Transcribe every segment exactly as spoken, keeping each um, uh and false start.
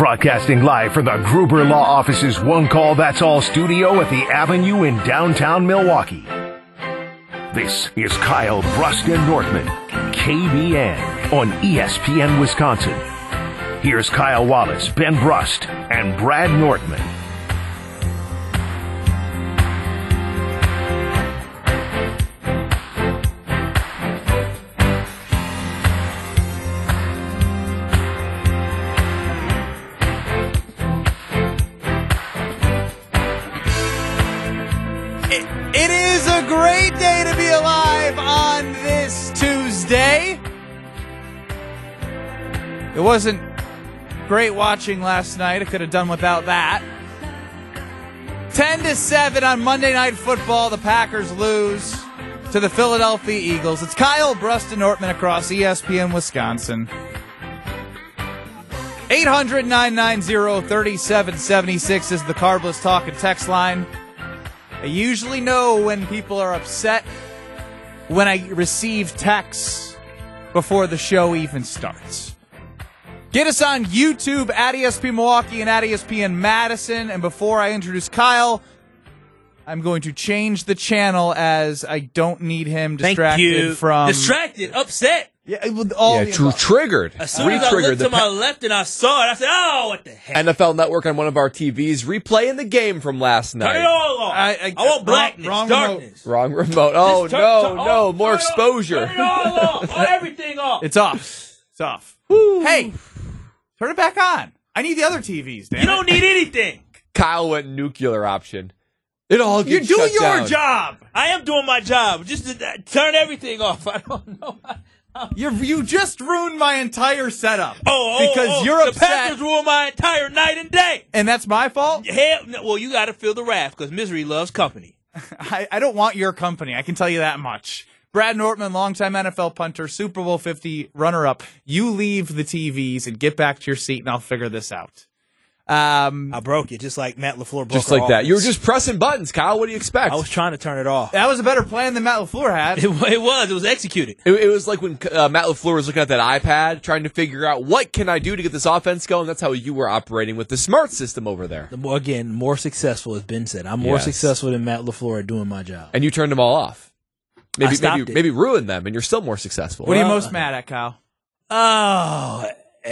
Broadcasting live from the Gruber Law Office's One Call That's All studio at the Avenue in downtown Milwaukee. This is Kyle Brust and Nortman, K B N, on E S P N Wisconsin. Here's Kyle Wallace, Ben Brust, and Brad Nortman. It is a great day to be alive on this Tuesday. It wasn't great watching last night. I could have done without that. ten to seven on Monday Night Football. The Packers lose to the Philadelphia Eagles. It's Kyle Brust and Nortman across E S P N Wisconsin. eight hundred, nine nine zero, three seven seven six is the Carbless Talk and text line. I usually know when people are upset when I receive texts before the show even starts. Get us on YouTube at E S P N Milwaukee and at E S P N Madison. And before I introduce Kyle, I'm going to change the channel as I don't need him distracted Thank you. from... Distracted, upset. Yeah, with all yeah the tr- triggered. As soon as I looked to my left and I saw it, I said, oh, what the heck? N F L Network on one of our T Vs replaying the game from last night. Turn it all off. I, I, I want blackness, wrong darkness. Wrong remote. Oh, turn, no, turn, no, oh, more turn exposure. It off. Turn it all off. Turn everything off. It's off. It's off. Woo. Hey, turn it back on. I need the other T Vs, damn You it. don't need anything. Kyle went nuclear option. It all You gets do shut your down. job. I am doing my job. Just to, uh, turn everything off. I don't know. You you just ruined my entire setup. Oh, oh, because oh, you're the upset, Packers ruined my entire night and day. and that's my fault. Hell, no, well, you got to feel the wrath because misery loves company. I, I don't want your company. I can tell you that much. Brad Nortman, longtime N F L punter, Super Bowl fifty runner-up. You leave the T Vs and get back to your seat, and I'll figure this out. Um, I broke it, just like Matt LaFleur broke Just our like that. offense. You were just pressing buttons, Kyle. What do you expect? I was trying to turn it off. that was a better plan than Matt LaFleur had. It, it was. It was executed. It, it was like when uh, Matt LaFleur was looking at that iPad, trying to figure out what can I do to get this offense going. That's how you were operating with the smart system over there. The more, again, more successful, as Ben said. I'm more Yes. successful than Matt LaFleur at doing my job. And you turned them all off. Maybe, I stopped maybe, it. maybe ruined them, and you're still more successful. What are you Well, most mad at, Kyle? Oh,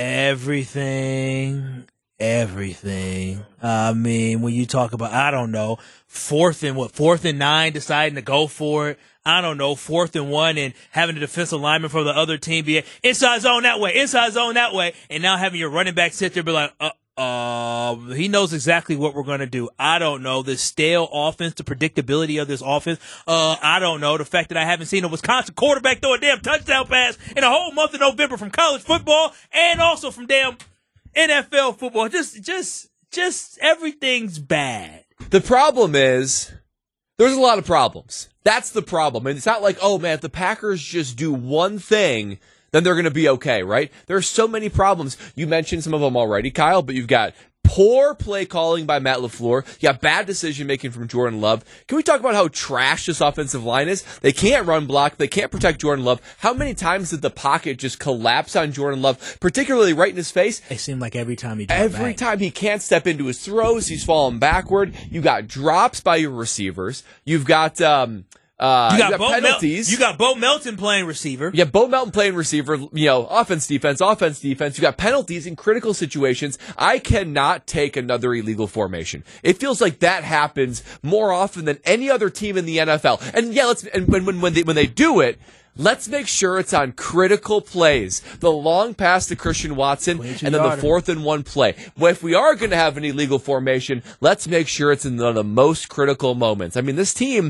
everything, everything. I mean, when you talk about, I don't know, fourth and what, fourth and nine, deciding to go for it. I don't know, fourth and one and having the defensive lineman for the other team be inside zone that way, inside zone that way, and now having your running back sit there and be like, uh, uh, he knows exactly what we're going to do. I don't know. The stale offense, the predictability of this offense. Uh, I don't know. The fact that I haven't seen a Wisconsin quarterback throw a damn touchdown pass in a whole month of November from college football and also from damn N F L football. Just, just, just everything's bad. The problem is, there's a lot of problems. That's the problem. And it's not like, oh man, if the Packers just do one thing, then they're going to be okay, right? There are so many problems. You mentioned some of them already, Kyle, but you've got poor play calling by Matt LaFleur. You got bad decision making from Jordan Love. Can we talk about how trash this offensive line is? They can't run block. They can't protect Jordan Love. How many times did the pocket just collapse on Jordan Love, particularly right in his face? It seemed like every time he dropped Every back. time he can't step into his throws, he's falling backward. You got drops by your receivers. You've got um uh You got, you got Bo penalties. Mel- you got Bo Melton playing receiver. You got Bo Melton playing receiver, you know, offense, defense, offense, defense. You got penalties in critical situations. I cannot take another illegal formation. It feels like that happens more often than any other team in the N F L. And yeah, let's and when when when they when they do it, let's make sure it's on critical plays. The long pass to Christian Watson and then the fourth and one play. Well, if we are going to have an illegal formation, let's make sure it's in the, the most critical moments. I mean, this team,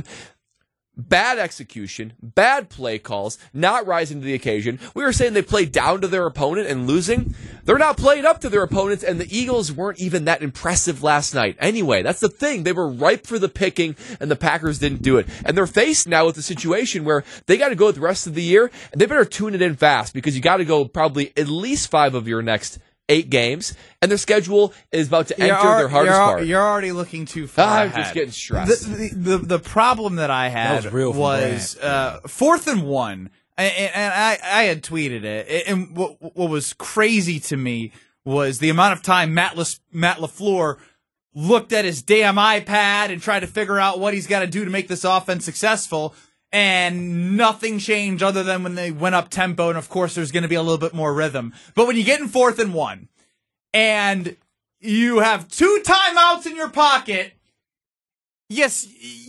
bad execution, bad play calls, not rising to the occasion. We were saying they played down to their opponent and losing. They're not playing up to their opponents, and the Eagles weren't even that impressive last night. Anyway, that's the thing. They were ripe for the picking, and the Packers didn't do it. And they're faced now with a situation where they got to go the rest of the year, and they better tune it in fast because you got to go probably at least five of your next eight games, and their schedule is about to enter You're, their hardest you're, part. You're already looking too far I'm ahead. just getting stressed. The, the, the, the problem that I had That was real from was uh, fourth and one, and, and I, I had tweeted it, and what, what was crazy to me was the amount of time Matt, Le- Matt LaFleur looked at his damn iPad and tried to figure out what he's got to do to make this offense successful, and nothing changed other than when they went up tempo, and of course there's going to be a little bit more rhythm. But when you get in fourth and one, and you have two timeouts in your pocket, yes,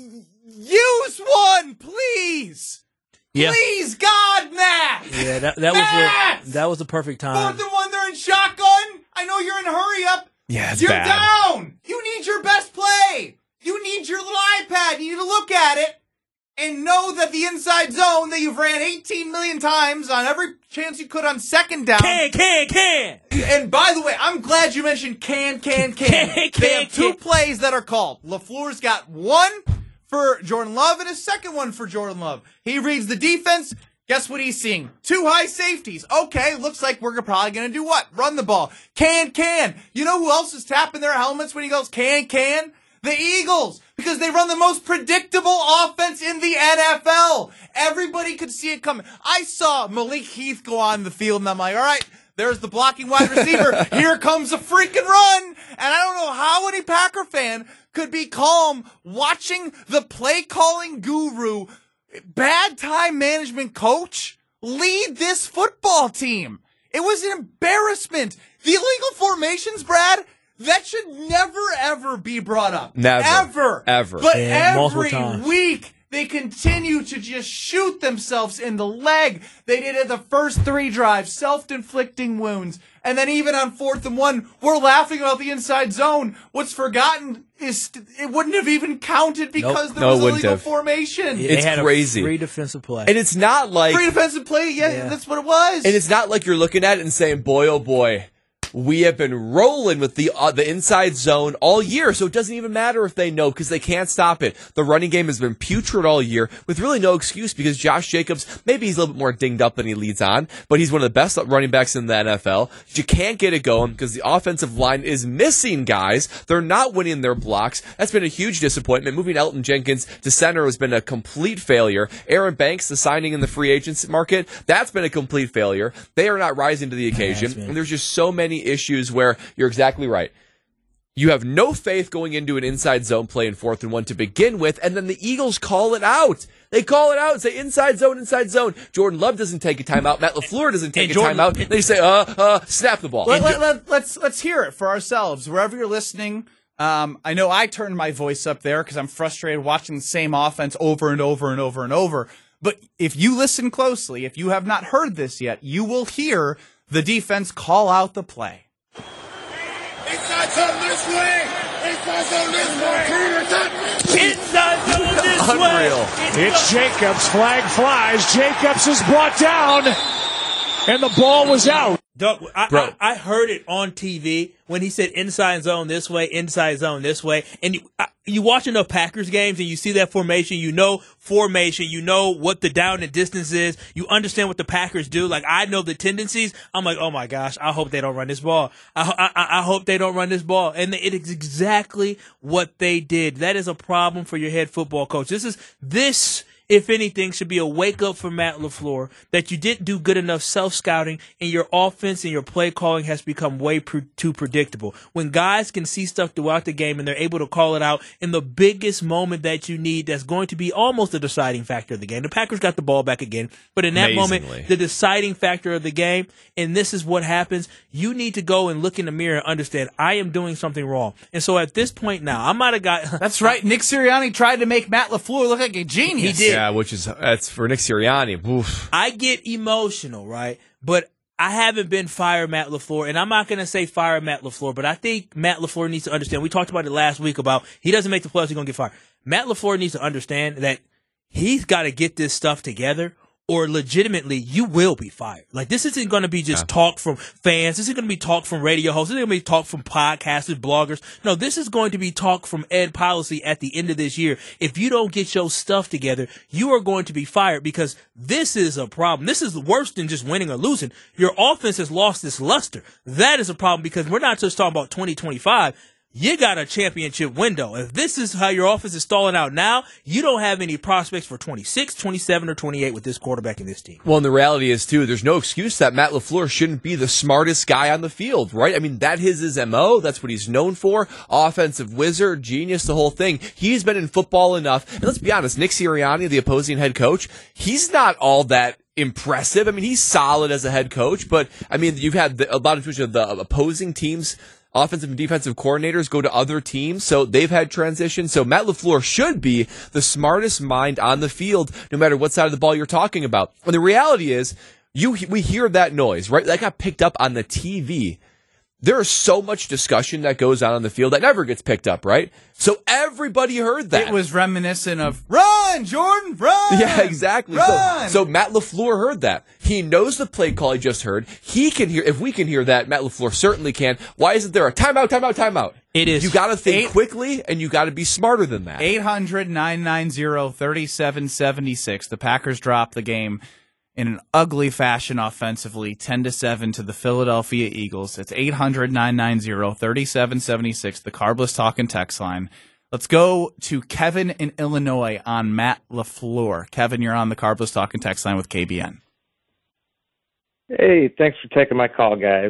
use one, please. Yeah. Please, God, Matt. Yeah, that, that Matt! was a, that was a perfect time. Fourth and one, they're in shotgun. I know you're in a hurry up. Yeah, it's You're bad. down. You need your best play. You need your little iPad. You need to look at it and know that the inside zone that you've ran eighteen million times on every chance you could on second down. Can, can, can. And by the way, I'm glad you mentioned can, can, can. Can, They can, have two can. plays that are called. LaFleur's got one for Jordan Love and a second one for Jordan Love. He reads the defense. Guess what he's seeing? Two high safeties. Okay, looks like we're probably going to do what? Run the ball. Can, can. You know who else is tapping their helmets when he goes can, can? The Eagles. Because they run the most predictable offense in the N F L. Everybody could see it coming. I saw Malik Heath go on the field, and I'm like, all right, there's the blocking wide receiver. Here comes a freaking run. And I don't know how any Packer fan could be calm watching the play-calling guru, bad time management coach, lead this football team. It was an embarrassment. The illegal formations, Brad, that should never, ever be brought up. Never. Ever. Ever. But Yeah, multiple every times. week, they continue to just shoot themselves in the leg. They did it the first three drives, self-inflicting wounds. And then even on fourth and one, we're laughing about the inside zone. What's forgotten is it wouldn't have even counted because Nope. there No, it was wouldn't illegal have. formation. They It's had crazy. A free defensive play. And it's not like Free defensive play, yeah, Yeah. that's what it was. and it's not like you're looking at it and saying, boy, oh boy, we have been rolling with the uh, the inside zone all year, so it doesn't even matter if they know because they can't stop it. The running game has been putrid all year with really no excuse because Josh Jacobs, maybe he's a little bit more dinged up than he leads on, but he's one of the best running backs in the N F L. You can't get it going because the offensive line is missing guys. They're not winning their blocks. That's been a huge disappointment. Moving Elton Jenkins to center has been a complete failure. Aaron Banks, the signing in the free agents market, that's been a complete failure. They are not rising to the occasion. Yes, man. And there's just so many issues where you're exactly right. You have no faith going into an inside zone play in fourth and one to begin with, and then the Eagles call it out. They call it out and say inside zone, inside zone. Jordan Love doesn't take a timeout. Matt LaFleur doesn't take And a Jordan- timeout. They say, uh, uh, snap the ball. Let, let, let, let's let's hear it for ourselves. Wherever you're listening, um, I know I turned my voice up there because I'm frustrated watching the same offense over and over and over and over. But if you listen closely, if you have not heard this yet, you will hear the defense call out the play. Inside zone this way! Inside zone this way! Inside zone this Unreal. way. It's Jacobs. Flag flies. Jacobs is brought down, and the ball was out. Doug, I, Bro. I, I heard it on T V when he said inside zone this way, inside zone this way. And you, I, you watch enough Packers games and you see that formation, you know formation, you know what the down and distance is, you understand what the Packers do. Like, I know the tendencies. I'm like, oh my gosh, I hope they don't run this ball. I, I, I hope they don't run this ball. And it is exactly what they did. That is a problem for your head football coach. This is, this if anything, should be a wake-up for Matt LaFleur that you didn't do good enough self-scouting and your offense and your play calling has become way pre- too predictable. When guys can see stuff throughout the game and they're able to call it out in the biggest moment that you need, that's going to be almost the deciding factor of the game. The Packers got the ball back again, but in that Amazingly. moment, the deciding factor of the game, and this is what happens, you need to go and look in the mirror and understand, I am doing something wrong. And so at this point now, I'm not a guy... That's right. Nick Sirianni tried to make Matt LaFleur look like a genius. He did. Yeah, which is that's for Nick Sirianni. Oof. I get emotional, right? But I haven't been fire Matt LaFleur, and I'm not going to say fire Matt LaFleur, but I think Matt LaFleur needs to understand. We talked about it last week about he doesn't make the playoffs, he's going to get fired. Matt LaFleur needs to understand that he's got to get this stuff together, or legitimately you will be fired. Like, this isn't going to be just Yeah. talk from fans. This isn't going to be talk from radio hosts. This isn't going to be talk from podcasters, bloggers. No, this is going to be talk from Ed Policy at the end of this year. If you don't get your stuff together, you are going to be fired, because this is a problem. This is worse than just winning or losing. Your offense has lost its luster. That is a problem, because we're not just talking about twenty twenty-five. you got a championship window. If this is how your offense is stalling out now, you don't have any prospects for twenty-six, twenty-seven, or twenty-eight with this quarterback in this team. Well, and the reality is, too, there's no excuse that Matt LaFleur shouldn't be the smartest guy on the field, right? I mean, that is his M O. That's what he's known for. Offensive wizard, genius, the whole thing. He's been in football enough. And let's be honest, Nick Sirianni, the opposing head coach, he's not all that impressive. I mean, he's solid as a head coach, but, I mean, you've had the, a lot of the opposing teams' offensive and defensive coordinators go to other teams, so they've had transition. So Matt LaFleur should be the smartest mind on the field, no matter what side of the ball you're talking about. And the reality is, you we hear that noise, right? That got picked up on the T V. There is so much discussion that goes on on the field that never gets picked up, right? So everybody heard that. It was reminiscent of, run, Jordan, run! Yeah, exactly. Run! So, so Matt LaFleur heard that. He knows the play call he just heard. He can hear, if we can hear that, Matt LaFleur certainly can. Why isn't there a timeout, timeout, timeout? It is. You gotta think eight, quickly, and you gotta be smarter than that. eight hundred, nine nine zero, three seven seven six. The Packers dropped the game in an ugly fashion offensively, ten to seven to the Philadelphia Eagles. It's eight hundred, nine nine zero, three seven seven six, the Carbless Talking text line. Let's go to Kevin in Illinois on Matt LaFleur. Kevin, you're on the Carbless Talking text line with K B N. Hey, thanks for taking my call, guys.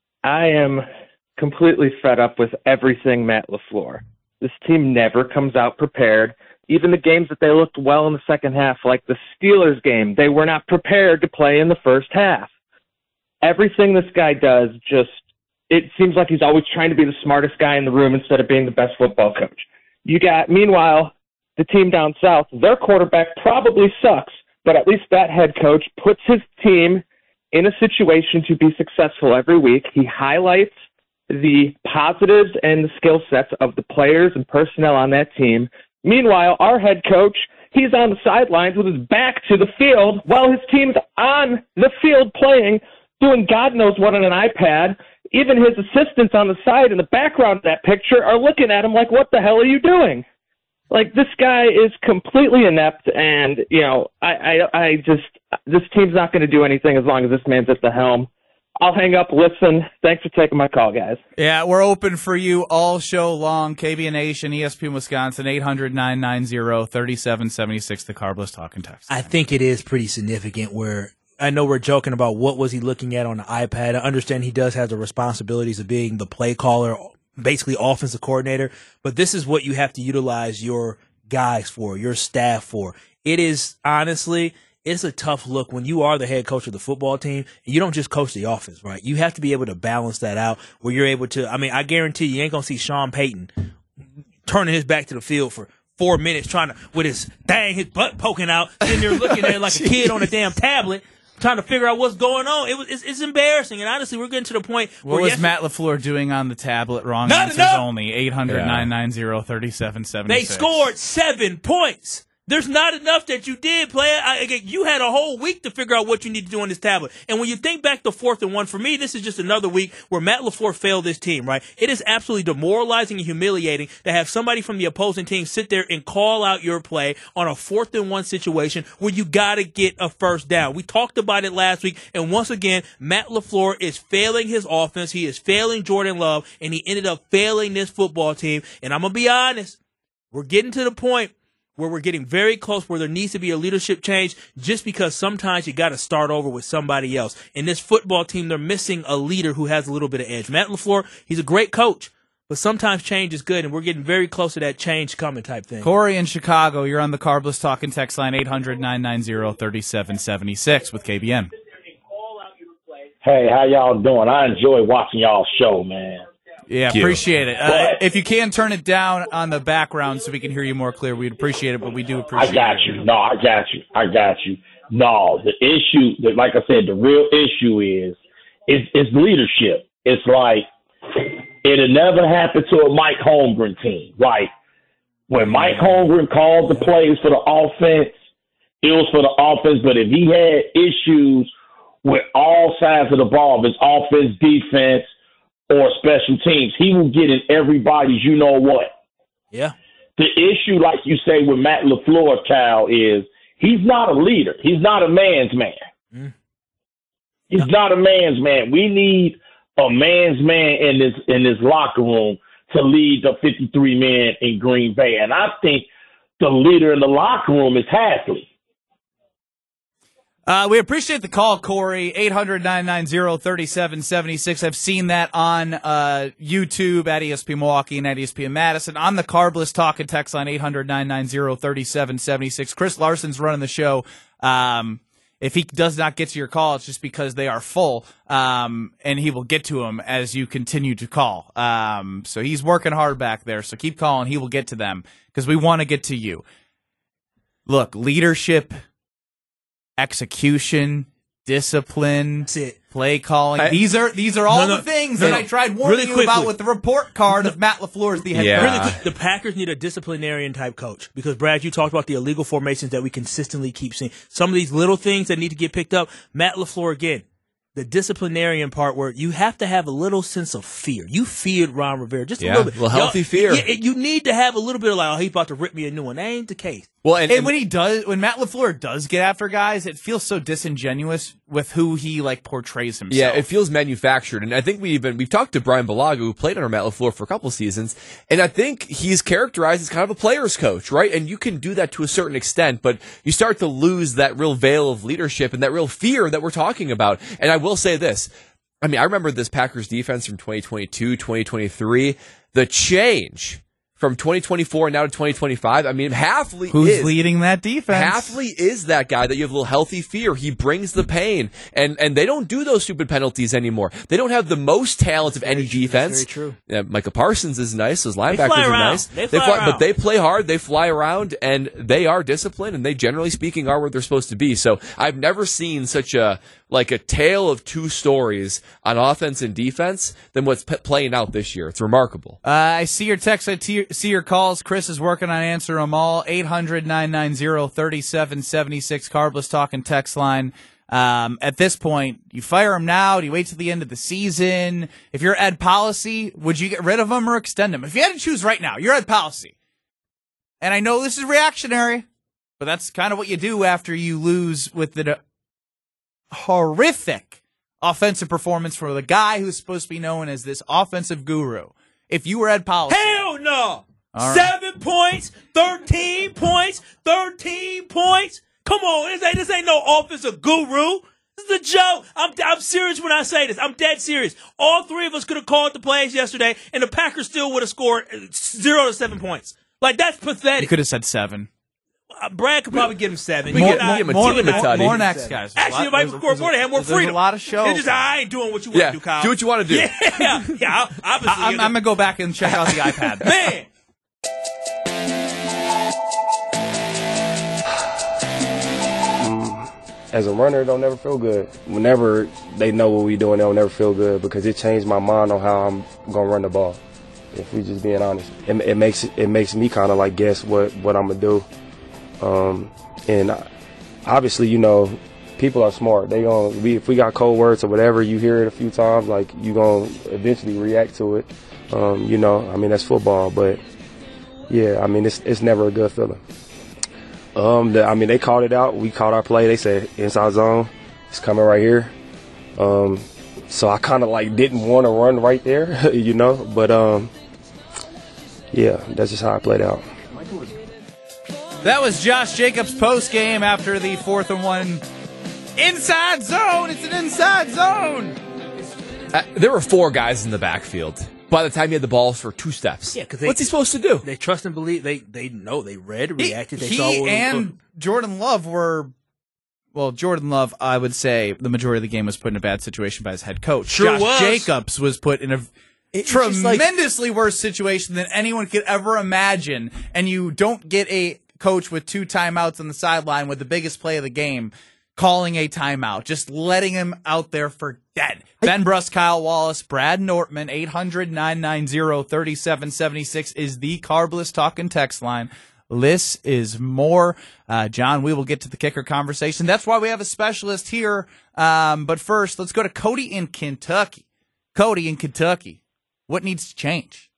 I am completely fed up with everything Matt LaFleur. This team never comes out prepared. Even the games that they looked well in the second half, like the Steelers game, they were not prepared to play in the first half. Everything this guy does just, it seems like he's always trying to be the smartest guy in the room instead of being the best football coach. You got, meanwhile, the team down south, their quarterback probably sucks, but at least that head coach puts his team in a situation to be successful every week. He highlights the positives and the skill sets of the players and personnel on that team. Meanwhile, our head coach, he's on the sidelines with his back to the field while his team's on the field playing, doing God knows what on an iPad. Even his assistants on the side in the background of that picture are looking at him like, what the hell are you doing? Like, this guy is completely inept, and, you know, I, I, I just, this team's not going to do anything as long as this man's at the helm. I'll hang up, listen. Thanks for taking my call, guys. Yeah, we're open for you all show long. K B N Nation, E S P N Wisconsin, eight hundred, nine nine zero, three seven seven six, the Carbless Talking text. I think it is pretty significant where I know we're joking about what was he looking at on the iPad. I understand he does have the responsibilities of being the play caller, basically offensive coordinator, but this is what you have to utilize your guys for, your staff for. It is honestly, it's a tough look when you are the head coach of the football team and you don't just coach the offense, right? You have to be able to balance that out where you're able to, I mean, I guarantee you ain't going to see Sean Payton turning his back to the field for four minutes trying to, with his, dang, his butt poking out, sitting there looking at it like a kid on a damn tablet, trying to figure out what's going on. It was, it's, it's embarrassing. And honestly, we're getting to the point what where. What was yes, Matt LaFleur doing on the tablet? Wrong Not answers enough. only. eight hundred, nine nine zero, three seven seven six. They scored seven points. There's not enough that you did, player. I, I, you had a whole week to figure out what you need to do on this tablet. And when you think back to fourth and one, for me, this is just another week where Matt LaFleur failed this team, right? It is absolutely demoralizing and humiliating to have somebody from the opposing team sit there and call out your play on a fourth and one situation where you got to get a first down. We talked about it last week, and once again, Matt LaFleur is failing his offense. He is failing Jordan Love, and he ended up failing this football team. And I'm going to be honest, we're getting to the point where we're getting very close, where there needs to be a leadership change, just because sometimes you got to start over with somebody else. In this football team, they're missing a leader who has a little bit of edge. Matt LaFleur, he's a great coach, but sometimes change is good, and we're getting very close to that change coming type thing. Corey in Chicago, you're on the Carbless Talking text line, eight hundred, nine nine zero, three seven seven six with K B N. Hey, how y'all doing? I enjoy watching y'all's show, man. Yeah, Thank appreciate it. Uh, if you can turn it down on the background so we can hear you more clear, we'd appreciate it, but we do appreciate it. I got you. No, I got you. I got you. No, the issue, that, like I said, the real issue is, is, is leadership. It's like, it'll never happen to a Mike Holmgren team. Like, when Mike Holmgren called the plays for the offense, it was for the offense, but if he had issues with all sides of the ball, his offense, defense, or special teams, he will get in everybody's you know what. Yeah. The issue, like you say, with Matt LaFleur, Cal, is he's not a leader. He's not a man's man. Mm. He's not a man's man. We need a man's man in this in this locker room to lead the fifty-three men in Green Bay. And I think the leader in the locker room is Hasley. Uh, we appreciate the call, Corey. eight hundred, nine nine zero, three seven seven six. I've seen that on uh, YouTube at E S P Milwaukee and at E S P N Madison. On the Carbless Talk and text line, eight hundred, nine nine zero, three seven seven six. Chris Larson's running the show. Um, if he does not get to your call, it's just because they are full, um, and he will get to them as you continue to call. Um, so he's working hard back there, so keep calling. He will get to them because we want to get to you. Look, leadership, execution, discipline, play calling. I, these are these are all no, no, the things no, that no. I tried warning really you quickly. about with the report card of Matt LaFleur as the head Yeah. coach. Really quick, the Packers need a disciplinarian type coach because, Brad, you talked about the illegal formations that we consistently keep seeing. Some of these little things that need to get picked up. Matt LaFleur, again, the disciplinarian part where you have to have a little sense of fear. You feared Ron Rivera just a Yeah, little bit. a little healthy Y'all- fear. Yeah, you need to have a little bit of like, oh, he's about to rip me a new one. That ain't the case. Well, and, And when he does, when Matt LaFleur does get after guys, it feels so disingenuous with who he like portrays himself. yeah, it feels manufactured. And I think we even, we've talked to Brian Balaga, who played under Matt LaFleur for a couple seasons, and I think he's characterized as kind of a player's coach, right? And you can do that to a certain extent, but you start to lose that real veil of leadership and that real fear that we're talking about. And I will say this. I mean, I remember this Packers defense from twenty twenty-two, twenty twenty-three. The change from twenty twenty-four now to twenty twenty-five. I mean, Hafley Who's is leading that defense? Hafley is that guy that you have a little healthy fear. He brings the pain, and and they don't do those stupid penalties anymore. They don't have the most talent of any defense. Very true. Yeah, Micah Parsons is nice. Those linebackers fly are around. nice. They fly around. But they play hard. They fly around, and they are disciplined, and they generally speaking are where they're supposed to be. So I've never seen such a like a tale of two stories on offense and defense than what's p- playing out this year. It's remarkable. Uh, I see your texts. I te- see your calls. Chris is working on answering them all. eight hundred, nine nine zero, three seven seven six. Carbless talking text line. Um, at this point, you fire him now? Do you wait till the end of the season? If you're Ed Policy, would you get rid of him or extend him? If you had to choose right now, you're Ed Policy. And I know this is reactionary, but that's kind of what you do after you lose with the horrific offensive performance for the guy who's supposed to be known as this offensive guru. If you were Ed Policy. Hell no! All right. Seven points, thirteen points, thirteen points. Come on, this ain't, this ain't no offensive guru. This is a joke. I'm, I'm serious when I say this. I'm dead serious. All three of us could have called the plays yesterday, and the Packers still would have scored zero to seven points. Like, that's pathetic. You could have said seven. Uh, Brad could probably give him seven. We You get- get- we give him a more, team, more, Matati. more next, guys. There's a Actually, lot- it might there's a- score more. They have more there's a freedom. lot of shows. They're just, I ain't doing what you want Yeah, to do, Kyle. do what you want to do. Yeah, yeah. Obviously, I, I'm, I'm going to go back and check out the iPad. man. As a runner, it don't never feel good. Whenever they know what we doing, it don't never feel good because it changed my mind on how I'm gonna run the ball. If we just being honest, it, it makes it makes me kind of like guess what what I'm gonna do. Um, and obviously, you know, people are smart. They gonna we, if we got cold words or whatever, you hear it a few times, like you gonna eventually react to it. Um, you know, I mean that's football, but yeah, I mean it's it's never a good feeling. Um, the, I mean, they called it out. We called our play. They said inside zone. It's coming right here. Um, so I kind of like didn't want to run right there, you know. But um, yeah, that's just how I played out. That was Josh Jacobs' post game after the fourth and one inside zone. It's an inside zone. Uh, there were four guys in the backfield by the time he had the ball for two steps. Yeah, because what's he supposed to do? They trust and believe. They they know. They read, He, reacted. They he saw what and Jordan Love were, well, Jordan Love, I would say the majority of the game was put in a bad situation by his head coach. Sure Josh was. Jacobs was put in a It's just like- tremendously worse situation than anyone could ever imagine, and you don't get a coach with two timeouts on the sideline with the biggest play of the game calling a timeout, just letting him out there for dead. Ben Bruss, Kyle Wallace, Brad Nortman, eight hundred, nine nine zero, three seven seven six is the Carbless talking text line. This is more. Uh, John, we will get to the kicker conversation. That's why we have a specialist here. Um, but first, let's go to Cody in Kentucky. Cody in Kentucky, what needs to change?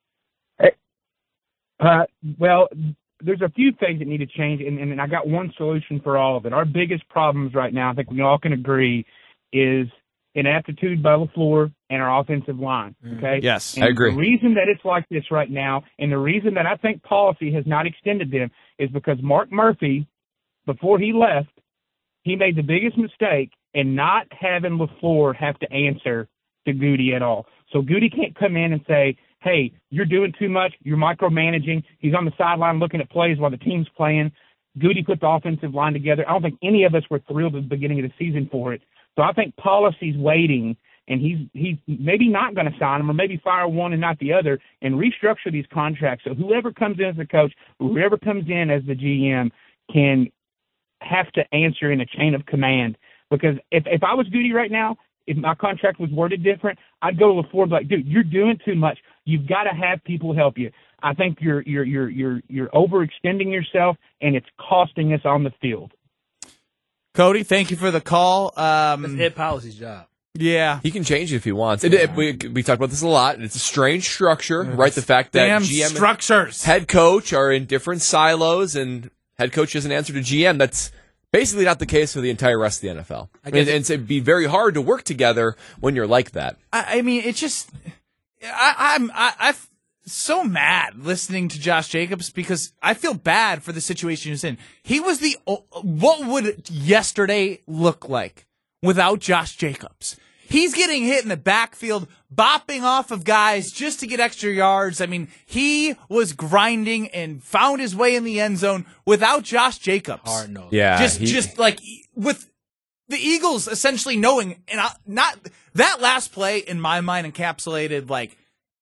Uh, well, there's a few things that need to change, and, and I got one solution for all of it. Our biggest problems right now, I think we all can agree, is inaptitude by LaFleur and our offensive line, okay? Yes, and I agree. The reason that it's like this right now, and the reason that I think policy has not extended them, is because Mark Murphy, before he left, he made the biggest mistake in not having LaFleur have to answer to Goody at all. So Goody can't come in and say, hey, you're doing too much, you're micromanaging. He's on the sideline looking at plays while the team's playing. Goody put the offensive line together. I don't think any of us were thrilled at the beginning of the season for it. So I think policy's waiting, and he's he's maybe not going to sign him, or maybe fire one and not the other, and restructure these contracts. So whoever comes in as the coach, whoever comes in as the G M, can have to answer in a chain of command. Because if, if I was Goody right now, if my contract was worded different, I'd go to LaFleur and be like, dude, you're doing too much. You've got to have people help you. I think you're you're you're you're you're overextending yourself, and it's costing us on the field. Cody, thank you for the call. Um, That's Ed Policy's job. Yeah, he can change it if he wants. It, it, we we talk about this a lot. And it's a strange structure, right? The fact that Damn G M structures, and head coach are in different silos, and head coach doesn't answer to G M. That's basically not the case for the entire rest of the N F L. I mean, and it'd be very hard to work together when you're like that. I, I mean, it's just I, I'm I, I'm so mad listening to Josh Jacobs because I feel bad for the situation he's in. He was the what would yesterday look like without Josh Jacobs? He's getting hit in the backfield, bopping off of guys just to get extra yards. I mean, he was grinding and found his way in the end zone without Josh Jacobs. Hard no. Yeah, just he, just like with the Eagles essentially knowing, and I, not that last play in my mind encapsulated like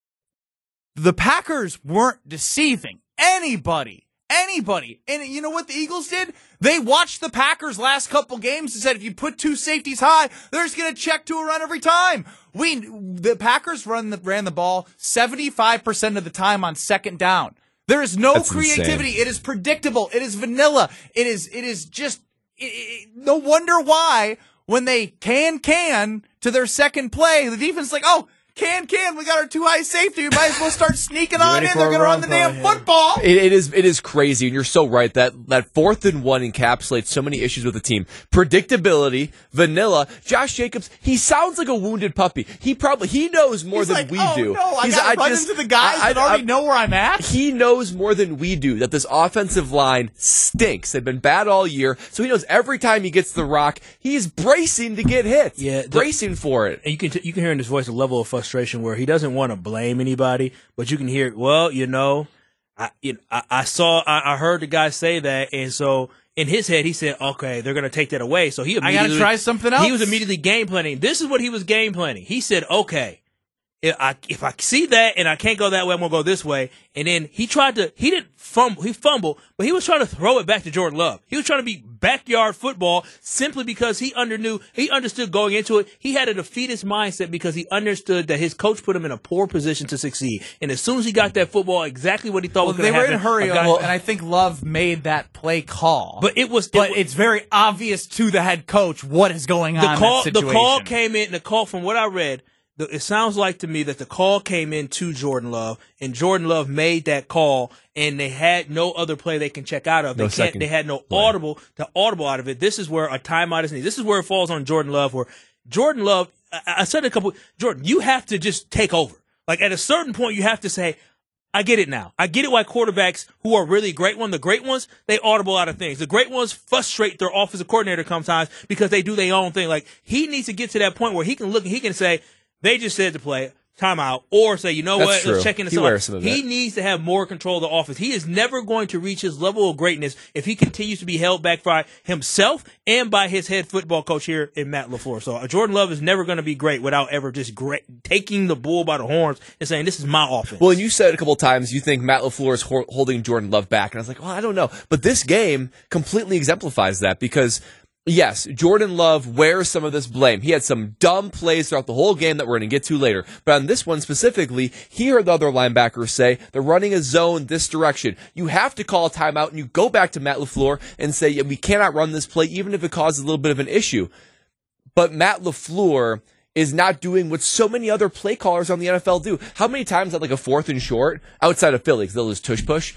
the Packers weren't deceiving anybody. Anybody. And you know what the Eagles did? They watched the Packers last couple games and said, if you put two safeties high, they're just going to check to a run every time. We, the Packers run the, ran the ball seventy-five percent of the time on second down. There is no That's creativity. insane. It is predictable. It is vanilla. It is, it is just, it, it, no wonder why when they can, can to their second play, the defense is like, oh, Can, can, we got our two high safety. We might as well start sneaking on in. They're going to run the damn football. It, it is it is crazy, and you're so right. That that fourth and one encapsulates so many issues with the team. Predictability, vanilla. Josh Jacobs, he sounds like a wounded puppy. He probably he knows more He's than like, we oh, do. no, I He's, got to run just, into the guys I, that already I, know where I'm at. He knows more than we do that this offensive line stinks. They've been bad all year, so he knows every time he gets the rock, he's bracing to get hit. Yeah, the, bracing for it. And you can t- you can hear in his voice a level of frustration where he doesn't want to blame anybody, but you can hear, well, you know, I you know, I, I saw, I, I heard the guy say that, and so in his head he said, okay, they're going to take that away. So he I got to try something else. He was immediately game planning. This is what he was game planning. He said, okay, if I if I see that and I can't go that way, I'm gonna go this way. And then he tried to, he didn't fumble, he fumbled, but he was trying to throw it back to Jordan Love. He was trying to be backyard football simply because he underknew, he understood going into it. He had a defeatist mindset because he understood that his coach put him in a poor position to succeed. And as soon as he got that football, exactly what he thought well, was going to happen. happen. They were in a hurry, guy, and I think Love made that play call. But it was, but it, it's very obvious to the head coach what is going on the call, in that situation. The call came in, the call from what I read, The, it sounds like to me that the call came in to Jordan Love, and Jordan Love made that call, and they had no other play they can check out of. They No can't. second They had no play. audible to audible out of it. This is where a timeout is needed. This is where it falls on Jordan Love. Where Jordan Love, I, I said a couple. Jordan, you have to just take over. Like at a certain point, you have to say, I get it now. I get it why quarterbacks who are really great ones, the great ones, they audible out of things. The great ones frustrate their offensive coordinator sometimes because they do their own thing. Like he needs to get to that point where he can look and he can say, they just said to play timeout, or say, you know That's what, true. let's check in. He wears some of He that. needs to have more control of the offense. He is never going to reach his level of greatness if he continues to be held back by himself and by his head football coach here in Matt LaFleur. So uh, Jordan Love is never going to be great without ever just great, taking the bull by the horns and saying, this is my offense. Well, and you said a couple of times you think Matt LaFleur is ho- holding Jordan Love back. And I was like, well, I don't know. But this game completely exemplifies that because, yes, Jordan Love wears some of this blame. He had some dumb plays throughout the whole game that we're going to get to later. But on this one specifically, he heard the other linebackers say they're running a zone this direction. You have to call a timeout, and you go back to Matt LaFleur and say, yeah, we cannot run this play even if it causes a little bit of an issue. But Matt LaFleur is not doing what so many other play callers on the N F L do. How many times at like a fourth and short, outside of Philly, because they'll just tush push,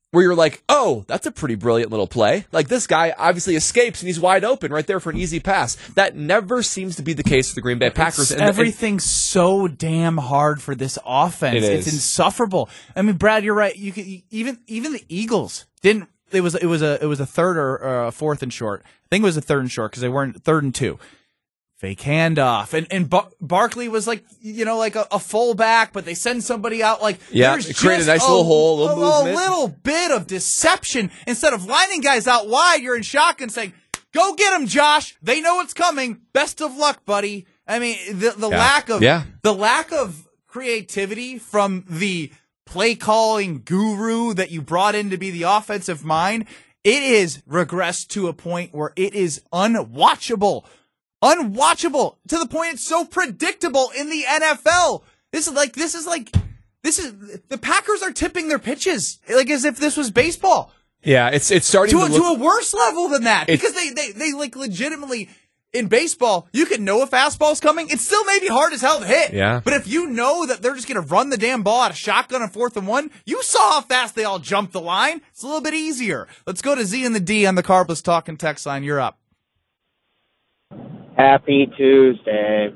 where you're like, oh, that's a pretty brilliant little play. Like, this guy obviously escapes and he's wide open right there for an easy pass. That never seems to be the case for the Green Bay Packers. And everything's and, so damn hard for this offense. It is. It's insufferable. I mean, Brad, you're right. You could even even the Eagles didn't. It was it was a it was a third or a uh, fourth and short. I think it was a third and short because they weren't third and two. Fake handoff, and and Bar- Barkley was like, you know, like a, a fullback, but they send somebody out like, yeah, there's it created a nice a, little hole, a little a, movement, a little bit of deception. Instead of lining guys out wide, you're in shotgun saying, "Go get him, Josh. They know it's coming. Best of luck, buddy." I mean, the the yeah. lack of yeah. the lack of creativity from the play calling guru that you brought in to be the offensive mind, it is regressed to a point where it is unwatchable. Unwatchable to the point it's so predictable in the N F L. This is like, this is like, this is, the Packers are tipping their pitches like as if this was baseball. Yeah, it's it's starting to, to, a, look, to a worse level than that because they, they, they like legitimately, in baseball, you can know a fastball's coming. It's still maybe hard as hell to hit. Yeah. But if you know that they're just going to run the damn ball out of shotgun on fourth and one, you saw how fast they all jumped the line. It's a little bit easier. Let's go to Z and the D on the Carbless Talking text line. You're up. Happy Tuesday.